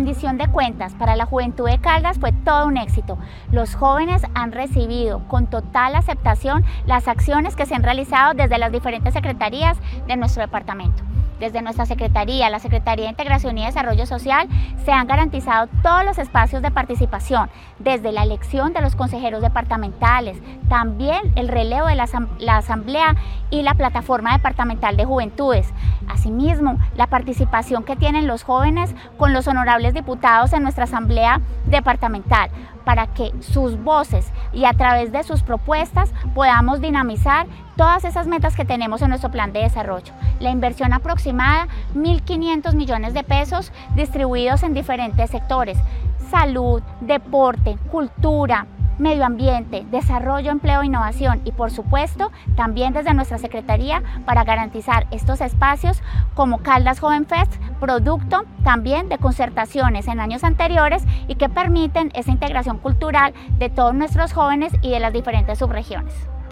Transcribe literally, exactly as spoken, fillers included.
rendición de cuentas para la juventud de Caldas fue todo un éxito. Los jóvenes han recibido con total aceptación las acciones que se han realizado desde las diferentes secretarías de nuestro departamento. Desde nuestra Secretaría, la Secretaría de Integración y Desarrollo Social, se han garantizado todos los espacios de participación, desde la elección de los consejeros departamentales, también el relevo de la, la Asamblea y la Plataforma Departamental de Juventudes. Asimismo, la participación que tienen los jóvenes con los honorables diputados en nuestra Asamblea Departamental, para que sus voces y a través de sus propuestas podamos dinamizar todas esas metas que tenemos en nuestro plan de desarrollo. La inversión aproximada, mil quinientos millones de pesos distribuidos en diferentes sectores: salud, deporte, cultura, medio ambiente, desarrollo, empleo e innovación, y por supuesto también desde nuestra Secretaría para garantizar estos espacios como Caldas Joven Fest, producto también de concertaciones en años anteriores y que permiten esa integración cultural de todos nuestros jóvenes y de las diferentes subregiones.